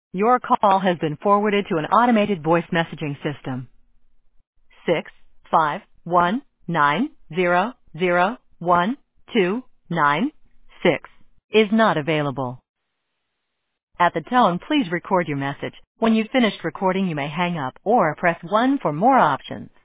Your call has been forwarded to an automated voice messaging system. 651900129 is not available. At the tone, please record your message. When you've finished recording, you may hang up or press 1 for more options.